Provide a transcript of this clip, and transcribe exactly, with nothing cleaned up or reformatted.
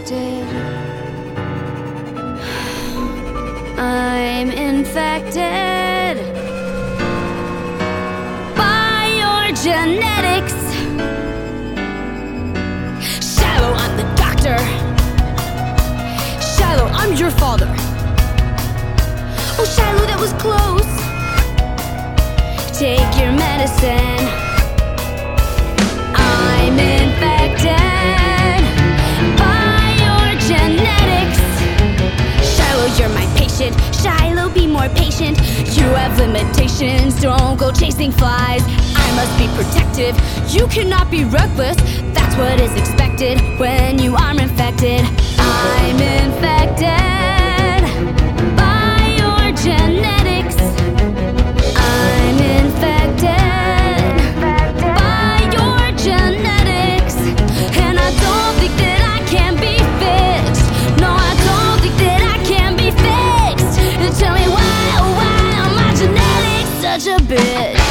infected. I'm infected by your genetics. Shiloh, I'm the doctor. Shiloh, I'm your father. Oh, Shiloh, that was close. Take your medicine. I'm infected by your genetics. Shiloh, you're my patient. Shiloh, be more patient. You have limitations, don't go chasing flies. I must be protective, you cannot be reckless. That's what is expected when you are infected. I'm infected by your genetics. I'm infected by your genetics. And I don't think that I can be fixed. No, I don't think that I can be fixed. And tell me why, why are my genetics such a bitch?